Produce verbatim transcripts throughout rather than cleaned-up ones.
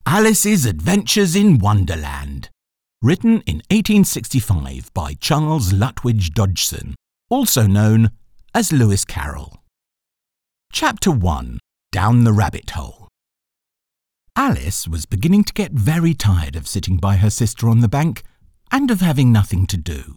Alice's Adventures in Wonderland, written in eighteen sixty-five by Charles Lutwidge Dodgson, also known as Lewis Carroll. Chapter one. Down the Rabbit Hole. Alice was beginning to get very tired of sitting by her sister on the bank and of having nothing to do.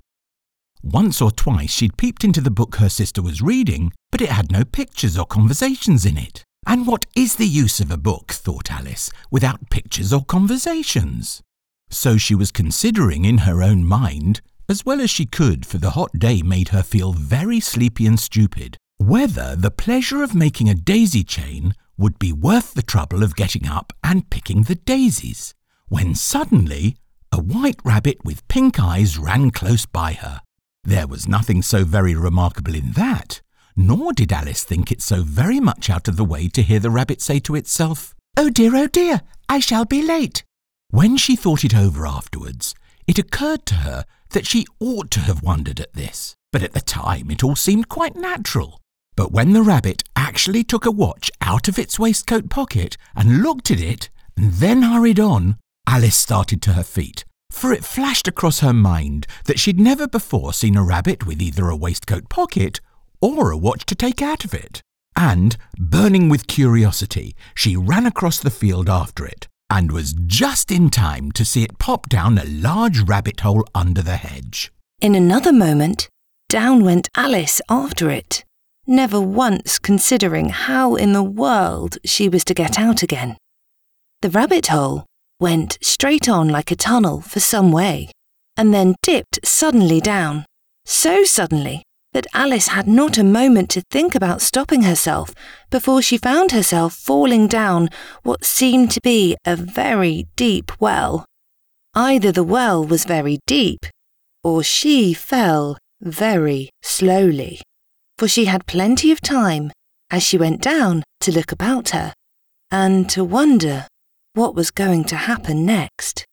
Once or twice she'd peeped into the book her sister was reading, but it had no pictures or conversations in it. And what is the use of a book, thought Alice, without pictures or conversations? So she was considering in her own mind, as well as she could, for the hot day made her feel very sleepy and stupid, whether the pleasure of making a daisy chain would be worth the trouble of getting up and picking the daisies, when suddenly a white rabbit with pink eyes ran close by her. There was nothing so very remarkable in that, nor did Alice think it so very much out of the way to hear the rabbit say to itself, "Oh dear, oh dear, I shall be late." When she thought it over afterwards, it occurred to her that she ought to have wondered at this, but at the time it all seemed quite natural. But when the rabbit actually took a watch out of its waistcoat pocket and looked at it, and then hurried on, Alice started to her feet, for it flashed across her mind that she'd never before seen a rabbit with either a waistcoat pocket or a watch to take out of it. And, burning with curiosity, she ran across the field after it, and was just in time to see it pop down a large rabbit hole under the hedge. In another moment, down went Alice after it, never once considering how in the world she was to get out again. The rabbit hole went straight on like a tunnel for some way, and then dipped suddenly down, so suddenly that Alice had not a moment to think about stopping herself before she found herself falling down what seemed to be a very deep well. Either the well was very deep, or she fell very slowly, for she had plenty of time as she went down to look about her and to wonder what was going to happen next.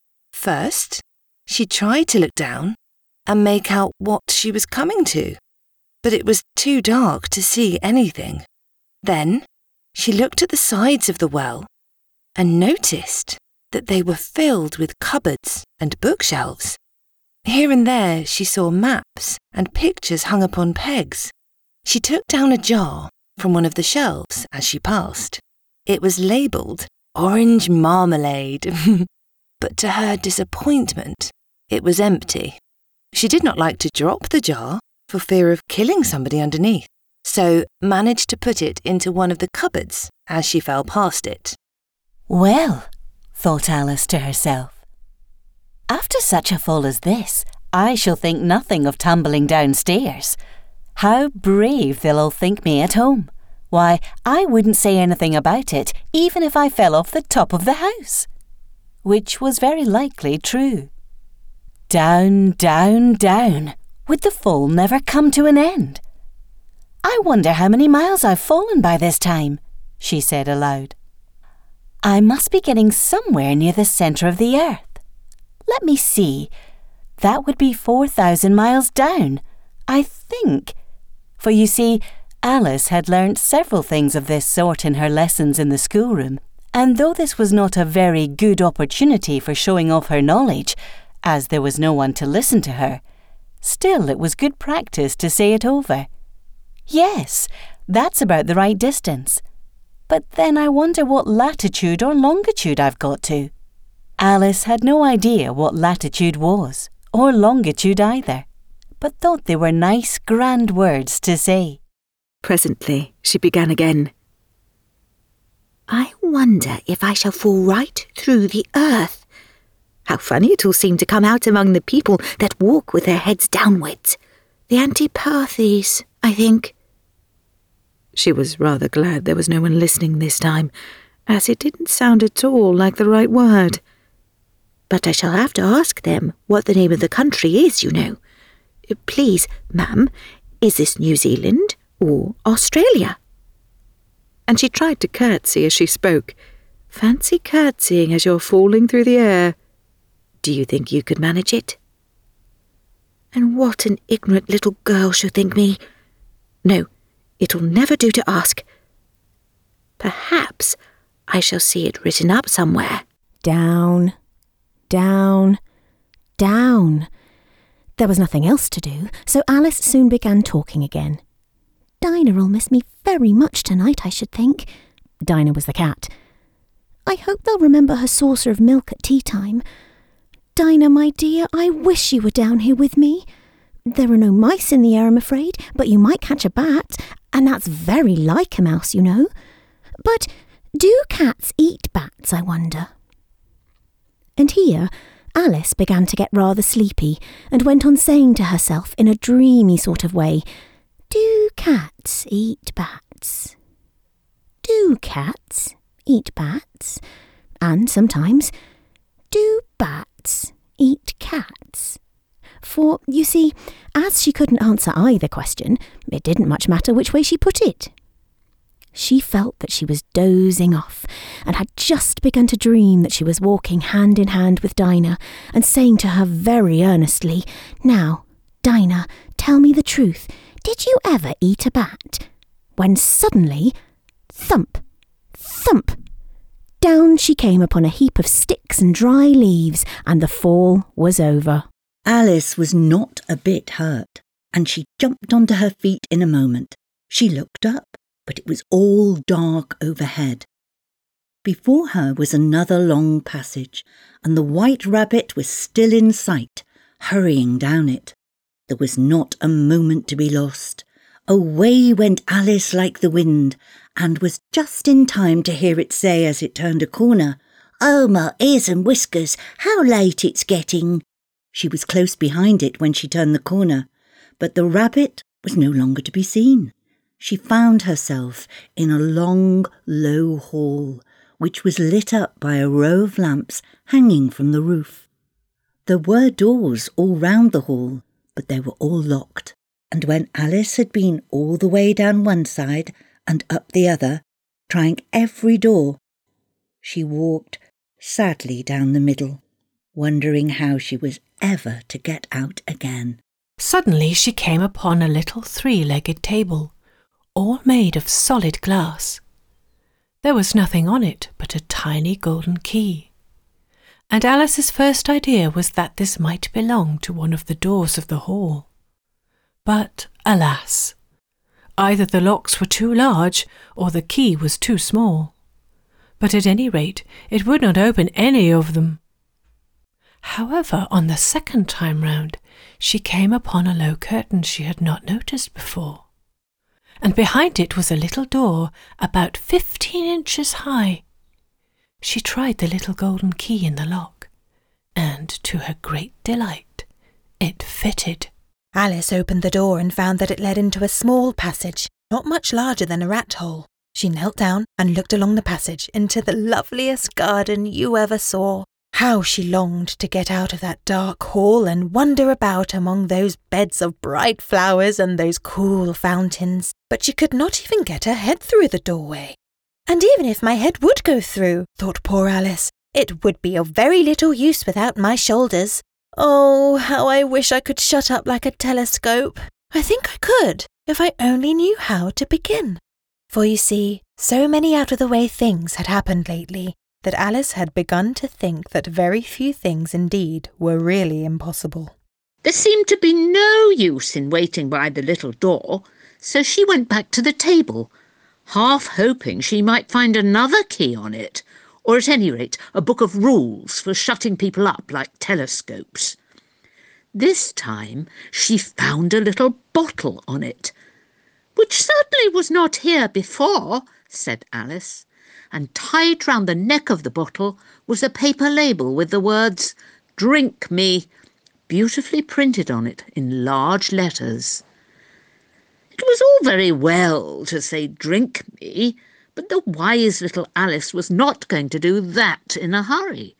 First, she tried to look down and make out what she was coming to, but it was too dark to see anything. Then she looked at the sides of the well and noticed that they were filled with cupboards and bookshelves. Here and there she saw maps and pictures hung upon pegs. She took down a jar from one of the shelves as she passed. It was labelled orange marmalade, but to her disappointment, it was empty. She did not like to drop the jar for fear of killing somebody underneath, so managed to put it into one of the cupboards as she fell past it. Well, thought Alice to herself, after such a fall as this, I shall think nothing of tumbling downstairs. How brave they'll all think me at home. Why, I wouldn't say anything about it even if I fell off the top of the house. Which was very likely true. Down, down, down. Would the fall never come to an end? I wonder how many miles I've fallen by this time, she said aloud. I must be getting somewhere near the centre of the earth. Let me see. That would be four thousand miles down, I think. For you see, Alice had learnt several things of this sort in her lessons in the schoolroom, and though this was not a very good opportunity for showing off her knowledge, as there was no one to listen to her, still it was good practice to say it over. Yes, that's about the right distance. But then I wonder what latitude or longitude I've got to. Alice had no idea what latitude was, or longitude either, but thought they were nice, grand words to say. Presently she began again. I wonder if I shall fall right through the earth. How funny it all seemed to come out among the people that walk with their heads downwards. The Antipathes, I think. She was rather glad there was no one listening this time, as it didn't sound at all like the right word. But I shall have to ask them what the name of the country is, you know. Please, ma'am, is this New Zealand or Australia? And she tried to curtsy as she spoke. Fancy curtsying as you're falling through the air. Do you think you could manage it? And what an ignorant little girl she'll think me. No, it'll never do to ask. Perhaps I shall see it written up somewhere. Down, down, down. There was nothing else to do, so Alice soon began talking again. Dinah'll miss me very much tonight, I should think. Dinah was the cat. I hope they'll remember her saucer of milk at tea time. Dinah, my dear, I wish you were down here with me. There are no mice in the air, I'm afraid, but you might catch a bat, and that's very like a mouse, you know. But do cats eat bats, I wonder? And here Alice began to get rather sleepy and went on saying to herself in a dreamy sort of way, Do cats eat bats? Do cats eat bats? And sometimes, do bats eat cats? For, you see, as she couldn't answer either question, it didn't much matter which way she put it. She felt that she was dozing off and had just begun to dream that she was walking hand in hand with Dinah and saying to her very earnestly, Now, Dinah, tell me the truth. Did you ever eat a bat? When suddenly, thump, thump, down she came upon a heap of sticks and dry leaves, and the fall was over. Alice was not a bit hurt, and she jumped onto her feet in a moment. She looked up, but it was all dark overhead. Before her was another long passage, and the White Rabbit was still in sight, hurrying down it. There was not a moment to be lost. Away went Alice like the wind, and was just in time to hear it say as it turned a corner, Oh, my ears and whiskers, how late it's getting. She was close behind it when she turned the corner, but the rabbit was no longer to be seen. She found herself in a long, low hall, which was lit up by a row of lamps hanging from the roof. There were doors all round the hall, but they were all locked, and when Alice had been all the way down one side and up the other, trying every door, she walked sadly down the middle, wondering how she was ever to get out again. Suddenly she came upon a little three-legged table, all made of solid glass. There was nothing on it but a tiny golden key, and Alice's first idea was that this might belong to one of the doors of the hall. But, alas, either the locks were too large or the key was too small. But at any rate, it would not open any of them. However, on the second time round, she came upon a low curtain she had not noticed before, and behind it was a little door about fifteen inches high. She tried the little golden key in the lock, and to her great delight, it fitted. Alice opened the door and found that it led into a small passage, not much larger than a rat hole. She knelt down and looked along the passage into the loveliest garden you ever saw. How she longed to get out of that dark hall and wander about among those beds of bright flowers and those cool fountains. But she could not even get her head through the doorway. And even if my head would go through, thought poor Alice, it would be of very little use without my shoulders. Oh, how I wish I could shut up like a telescope. I think I could, if I only knew how to begin. For you see, so many out-of-the-way things had happened lately that Alice had begun to think that very few things indeed were really impossible. There seemed to be no use in waiting by the little door, so she went back to the table, half hoping she might find another key on it, or at any rate a book of rules for shutting people up like telescopes. This time she found a little bottle on it, which certainly was not here before, said Alice, and tied round the neck of the bottle was a paper label with the words, Drink me, beautifully printed on it in large letters. It was all very well to say drink me, but the wise little Alice was not going to do that in a hurry.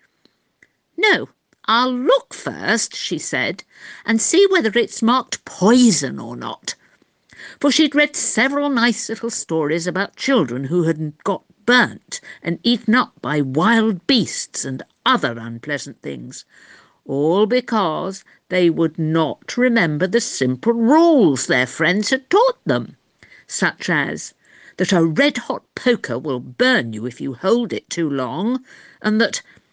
No, I'll look first, she said, and see whether it's marked poison or not. For she'd read several nice little stories about children who had got burnt and eaten up by wild beasts and other unpleasant things, all because they would not remember the simple rules their friends had taught them, such as that a red-hot poker will burn you if you hold it too long, and that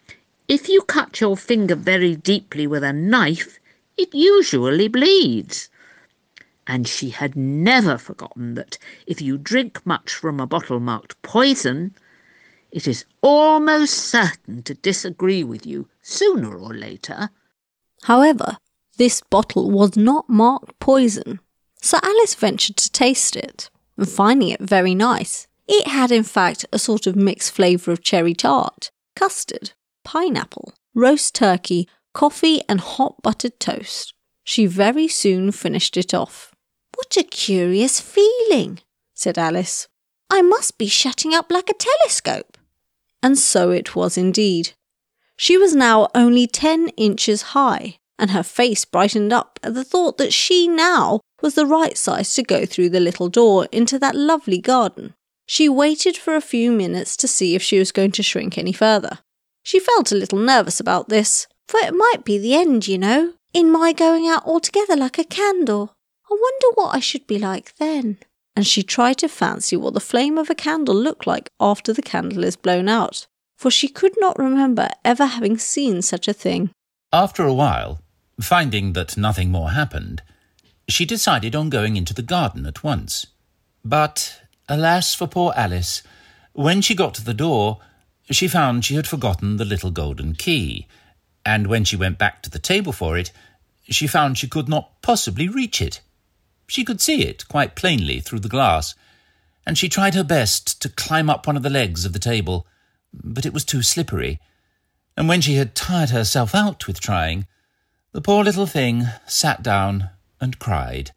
If you cut your finger very deeply with a knife, it usually bleeds. And she had never forgotten that if you drink much from a bottle marked poison, it is almost certain to disagree with you sooner or later. However, this bottle was not marked poison, so Alice ventured to taste it, and finding it very nice. It had in fact a sort of mixed flavour of cherry tart, custard, pineapple, roast turkey, coffee and hot buttered toast. She very soon finished it off. "What a curious feeling," said Alice. "I must be shutting up like a telescope." And so it was indeed. She was now only ten inches high, and her face brightened up at the thought that she now was the right size to go through the little door into that lovely garden. She waited for a few minutes to see if she was going to shrink any further. She felt a little nervous about this, for it might be the end, you know, in my going out altogether like a candle. I wonder what I should be like then. And she tried to fancy what the flame of a candle looked like after the candle is blown out, for she could not remember ever having seen such a thing. After a while, finding that nothing more happened, she decided on going into the garden at once. But, alas for poor Alice, when she got to the door, she found she had forgotten the little golden key, and when she went back to the table for it, she found she could not possibly reach it. She could see it quite plainly through the glass, and she tried her best to climb up one of the legs of the table, but it was too slippery, and when she had tired herself out with trying, the poor little thing sat down and cried.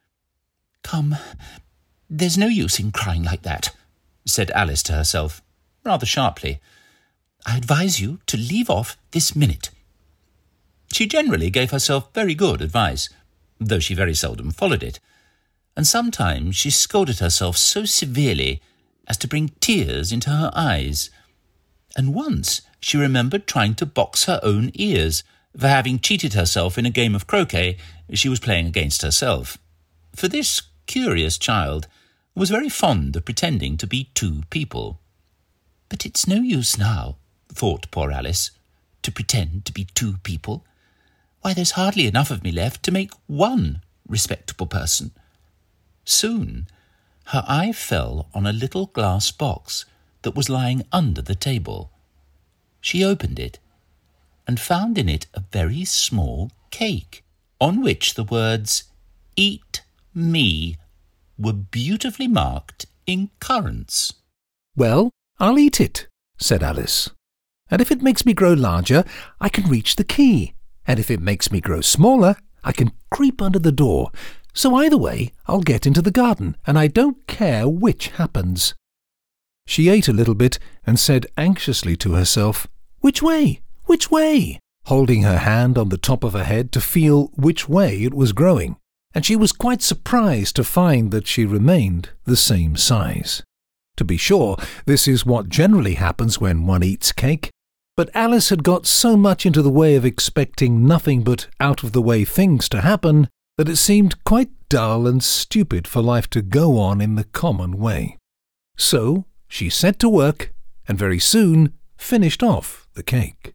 "Come, there's no use in crying like that," said Alice to herself, rather sharply. "I advise you to leave off this minute." She generally gave herself very good advice, though she very seldom followed it, and sometimes she scolded herself so severely as to bring tears into her eyes. And once she remembered trying to box her own ears for having cheated herself in a game of croquet she was playing against herself. For this curious child was very fond of pretending to be two people. "But it's no use now," thought poor Alice, "to pretend to be two people. Why, there's hardly enough of me left to make one respectable person." Soon her eye fell on a little glass box that was lying under the table. She opened it and found in it a very small cake, on which the words "Eat me" were beautifully marked in currants. "Well, I'll eat it," said Alice. "And if it makes me grow larger, I can reach the key. And if it makes me grow smaller, I can creep under the door. So either way, I'll get into the garden, and I don't care which happens." She ate a little bit and said anxiously to herself, "Which way? Which way?" holding her hand on the top of her head to feel which way it was growing, and she was quite surprised to find that she remained the same size. To be sure, this is what generally happens when one eats cake. But Alice had got so much into the way of expecting nothing but out-of-the-way things to happen that it seemed quite dull and stupid for life to go on in the common way. So she set to work and very soon finished off the cake.